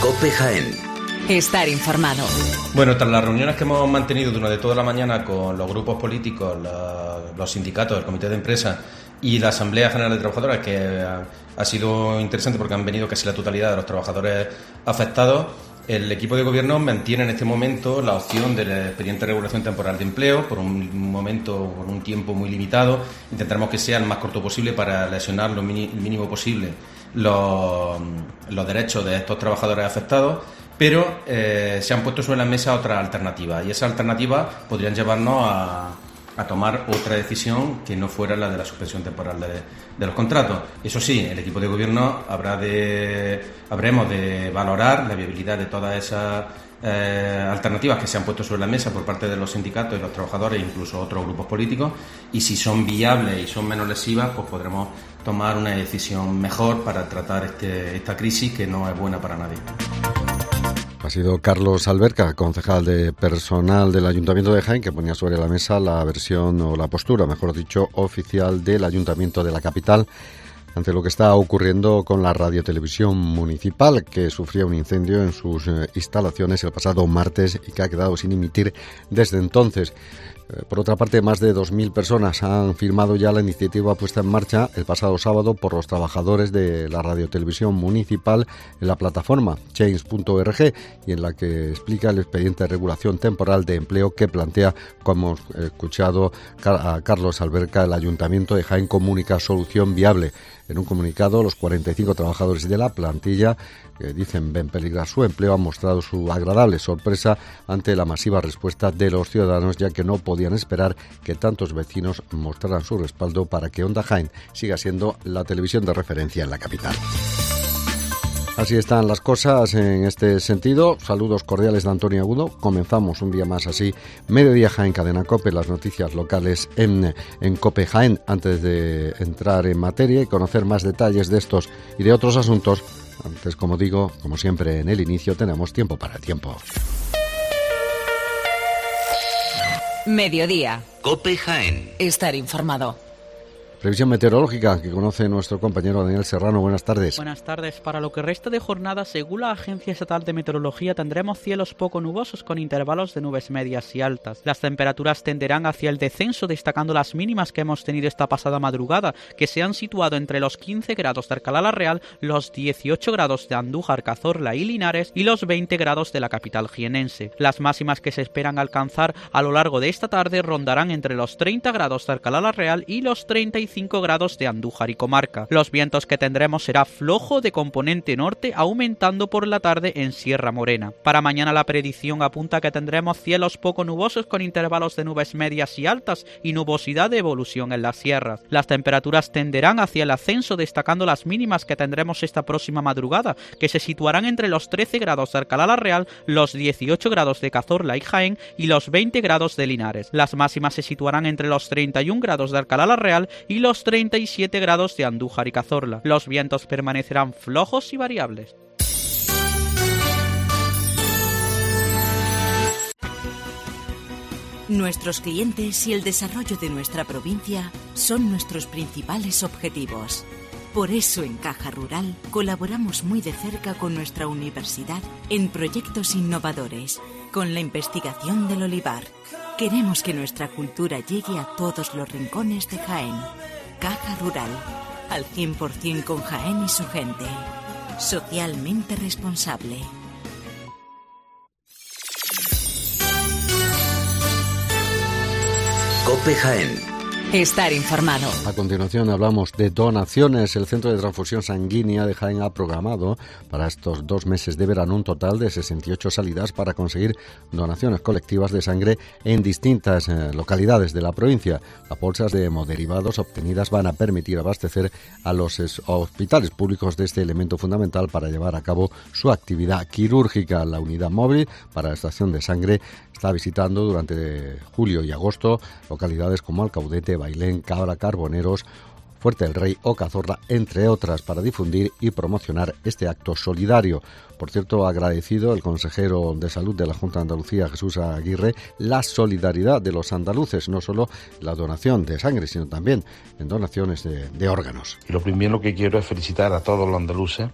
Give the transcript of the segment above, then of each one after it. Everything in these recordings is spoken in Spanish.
COPE Jaén. Estar informado. Bueno, tras las reuniones que hemos mantenido durante toda la mañana con los grupos políticos, los sindicatos, el comité de empresa y la Asamblea General de Trabajadores, que ha sido interesante porque han venido casi la totalidad de los trabajadores afectados, el equipo de gobierno mantiene en este momento la opción del expediente de regulación temporal de empleo por un momento, por un tiempo muy limitado. Intentaremos que sea el más corto posible para lesionar lo mínimo posible los derechos de estos trabajadores afectados, pero se han puesto sobre la mesa otras alternativas y esas alternativas podrían llevarnos a tomar otra decisión que no fuera la de la suspensión temporal de los contratos. Eso sí, el equipo de gobierno habremos de valorar la viabilidad de todas esas alternativas que se han puesto sobre la mesa por parte de los sindicatos y los trabajadores e incluso otros grupos políticos, y si son viables y son menos lesivas, pues podremos tomar una decisión mejor para tratar esta crisis que no es buena para nadie. Ha sido Carlos Alberca, concejal de personal del Ayuntamiento de Jaén, que ponía sobre la mesa la versión o la postura, mejor dicho, oficial del Ayuntamiento de la capital ante lo que está ocurriendo con la radiotelevisión municipal, que sufría un incendio en sus instalaciones el pasado martes y que ha quedado sin emitir desde entonces. Por otra parte, más de 2.000 personas han firmado ya la iniciativa puesta en marcha el pasado sábado por los trabajadores de la radiotelevisión municipal en la plataforma change.org y en la que explica el expediente de regulación temporal de empleo que plantea, como hemos escuchado a Carlos Alberca, el Ayuntamiento de Jaén comunica solución viable. En un comunicado, los 45 trabajadores de la plantilla que dicen ven peligrar su empleo han mostrado su agradable sorpresa ante la masiva respuesta de los ciudadanos, ya que no podían esperar que tantos vecinos mostraran su respaldo para que Onda Jaén siga siendo la televisión de referencia en la capital. Así están las cosas en este sentido. Saludos cordiales de Antonio Agudo. Comenzamos un día más así, Mediodía Jaén, Cadena COPE, las noticias locales en COPE Jaén. Antes de entrar en materia y conocer más detalles de estos y de otros asuntos, antes, como digo, como siempre en el inicio, tenemos tiempo para el tiempo. Mediodía. COPE Jaén. Estar informado. Previsión meteorológica que conoce nuestro compañero Daniel Serrano. Buenas tardes. Buenas tardes. Para lo que resta de jornada, según la Agencia Estatal de Meteorología, tendremos cielos poco nubosos con intervalos de nubes medias y altas. Las temperaturas tenderán hacia el descenso, destacando las mínimas que hemos tenido esta pasada madrugada, que se han situado entre los 15 grados de Alcalá la Real, los 18 grados de Andújar, Cazorla y Linares y los 20 grados de la capital jienense. Las máximas que se esperan alcanzar a lo largo de esta tarde rondarán entre los 30 grados de Alcalá la Real y los 35 grados de Andújar y comarca. Los vientos que tendremos será flojo de componente norte, aumentando por la tarde en Sierra Morena. Para mañana la predicción apunta a que tendremos cielos poco nubosos con intervalos de nubes medias y altas y nubosidad de evolución en las sierras. Las temperaturas tenderán hacia el ascenso, destacando las mínimas que tendremos esta próxima madrugada, que se situarán entre los 13 grados de Alcalá la Real, los 18 grados de Cazorla y Jaén y los 20 grados de Linares. Las máximas se situarán entre los 31 grados de Alcalá la Real y los 37 grados de Andújar y Cazorla. Los vientos permanecerán flojos y variables. Nuestros clientes y el desarrollo de nuestra provincia son nuestros principales objetivos. Por eso en Caja Rural colaboramos muy de cerca con nuestra universidad en proyectos innovadores, con la investigación del olivar. Queremos que nuestra cultura llegue a todos los rincones de Jaén. Caja Rural, al 100% con Jaén y su gente. Socialmente responsable. COPE Jaén. Estar informado. A continuación hablamos de donaciones. El Centro de Transfusión Sanguínea de Jaén ha programado para estos 2 meses de verano un total de 68 salidas para conseguir donaciones colectivas de sangre en distintas localidades de la provincia. Las bolsas de hemoderivados obtenidas van a permitir abastecer a los hospitales públicos de este elemento fundamental para llevar a cabo su actividad quirúrgica. La unidad móvil para la extracción de sangre está visitando durante julio y agosto localidades como Alcaudete, Bailén, Cabra, Carboneros, Fuerte del Rey o Cazorla, entre otras, para difundir y promocionar este acto solidario. Por cierto, ha agradecido el consejero de Salud de la Junta de Andalucía, Jesús Aguirre, la solidaridad de los andaluces, no solo la donación de sangre, sino también en donaciones de órganos. Y lo primero que quiero es felicitar a todos los andaluces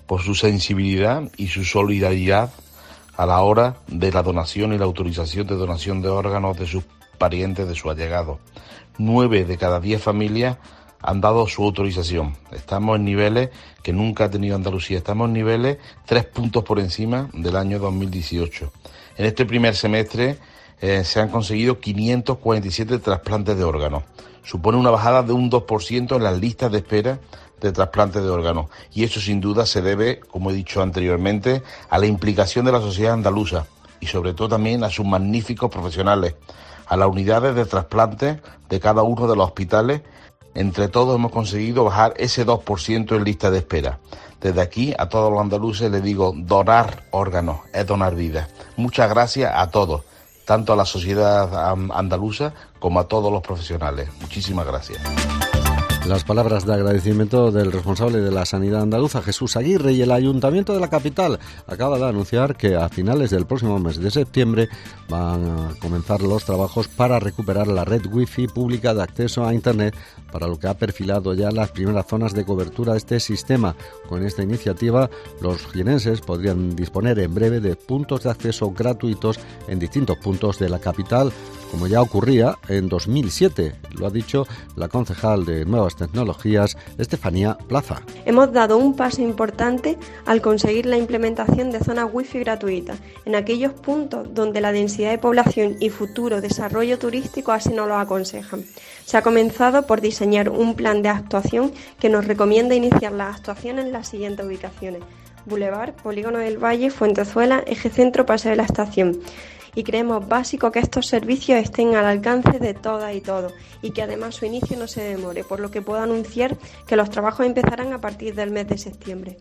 por su sensibilidad y su solidaridad a la hora de la donación y la autorización de donación de órganos de sus parientes, de sus allegados. 9 de cada 10 familias han dado su autorización. Estamos en niveles que nunca ha tenido Andalucía. Estamos en niveles 3 puntos por encima del año 2018. En este primer semestre se han conseguido 547 trasplantes de órganos. Supone una bajada de un 2% en las listas de espera de trasplantes de órganos. Y eso sin duda se debe, como he dicho anteriormente, a la implicación de la sociedad andaluza y sobre todo también a sus magníficos profesionales, a las unidades de trasplantes de cada uno de los hospitales. Entre todos hemos conseguido bajar ese 2% en lista de espera. Desde aquí a todos los andaluces les digo, donar órganos es donar vidas. Muchas gracias a todos, tanto a la sociedad andaluza como a todos los profesionales. Muchísimas gracias. Las palabras de agradecimiento del responsable de la sanidad andaluza, Jesús Aguirre, y el Ayuntamiento de la capital acaba de anunciar que a finales del próximo mes de septiembre van a comenzar los trabajos para recuperar la red wifi pública de acceso a Internet, para lo que ha perfilado ya las primeras zonas de cobertura de este sistema. Con esta iniciativa, los jienenses podrían disponer en breve de puntos de acceso gratuitos en distintos puntos de la capital, como ya ocurría en 2007, lo ha dicho la concejal de Nuevas Tecnologías, Estefanía Plaza. Hemos dado un paso importante al conseguir la implementación de zonas wifi gratuitas en aquellos puntos donde la densidad de población y futuro desarrollo turístico así nos lo aconsejan. Se ha comenzado por diseñar un plan de actuación que nos recomienda iniciar las actuaciones en las siguientes ubicaciones: Boulevard, Polígono del Valle, Fuentezuela, Eje Centro, Paseo de la Estación. Y creemos básico que estos servicios estén al alcance de todas y todos y que además su inicio no se demore, por lo que puedo anunciar que los trabajos empezarán a partir del mes de septiembre.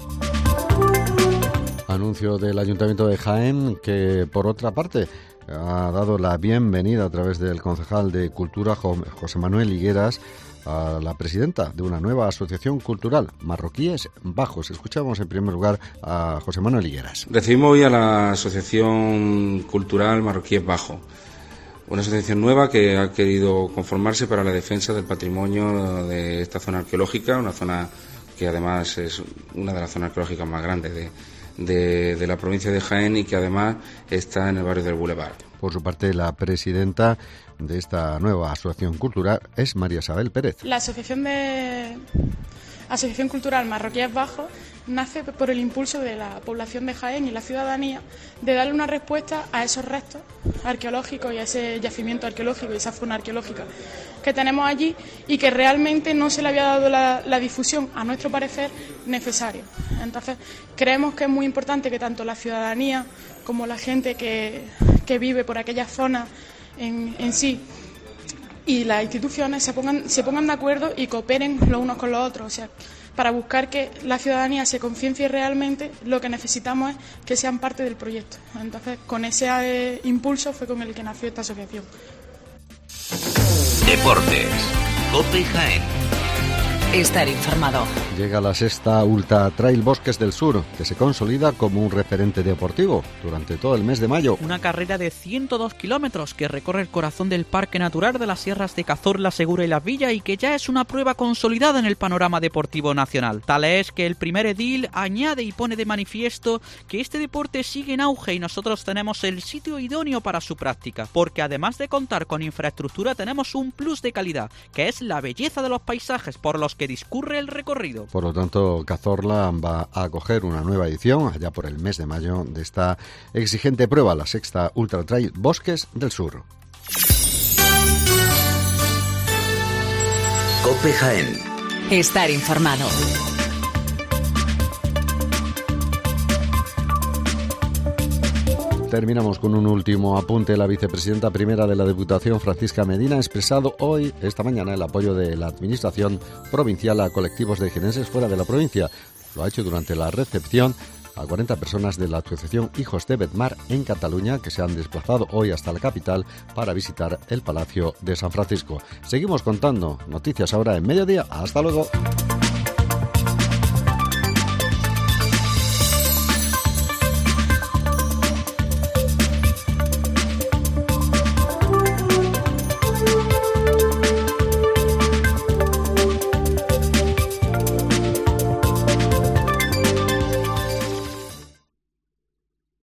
Anuncio del Ayuntamiento de Jaén que, por otra parte, ha dado la bienvenida a través del concejal de Cultura, José Manuel Higueras, a la presidenta de una nueva asociación cultural, Marroquíes Bajos. Escuchamos en primer lugar a José Manuel Higueras. Recibimos hoy a la Asociación Cultural Marroquíes Bajos, una asociación nueva que ha querido conformarse para la defensa del patrimonio de esta zona arqueológica, una zona que además es una de las zonas arqueológicas más grandes de la provincia de Jaén y que además está en el barrio del Boulevard. Por su parte, la presidenta de esta nueva asociación cultural es María Isabel Pérez. La Asociación Cultural Marroquíes Bajos nace por el impulso de la población de Jaén y la ciudadanía de darle una respuesta a esos restos arqueológicos y a ese yacimiento arqueológico y esa zona arqueológica que tenemos allí y que realmente no se le había dado la difusión, a nuestro parecer, necesaria. Entonces, creemos que es muy importante que tanto la ciudadanía como la gente que vive por aquellas zonas en sí y las instituciones se pongan de acuerdo y cooperen los unos con los otros, o sea, para buscar que la ciudadanía se conciencie realmente. Lo que necesitamos es que sean parte del proyecto. Entonces, con ese impulso fue con el que nació esta asociación. Deportes. COPE Jaén. Estar informado. Llega la sexta Ultra Trail Bosques del Sur, que se consolida como un referente deportivo durante todo el mes de mayo. Una carrera de 102 kilómetros que recorre el corazón del Parque Natural de las Sierras de Cazorla, Segura y Las Villas y que ya es una prueba consolidada en el panorama deportivo nacional. Tal es que el primer edil añade y pone de manifiesto que este deporte sigue en auge y nosotros tenemos el sitio idóneo para su práctica, porque además de contar con infraestructura tenemos un plus de calidad, que es la belleza de los paisajes por los que discurre el recorrido. Por lo tanto, Cazorla va a acoger una nueva edición allá por el mes de mayo de esta exigente prueba, la sexta Ultra Trail Bosques del Sur. COPE Jaén. Estar informado. Terminamos con un último apunte. La vicepresidenta primera de la Diputación, Francisca Medina, ha expresado esta mañana, el apoyo de la Administración provincial a colectivos de jienenses fuera de la provincia. Lo ha hecho durante la recepción a 40 personas de la asociación Hijos de Bedmar en Cataluña, que se han desplazado hoy hasta la capital para visitar el Palacio de San Francisco. Seguimos contando noticias ahora en mediodía. Hasta luego.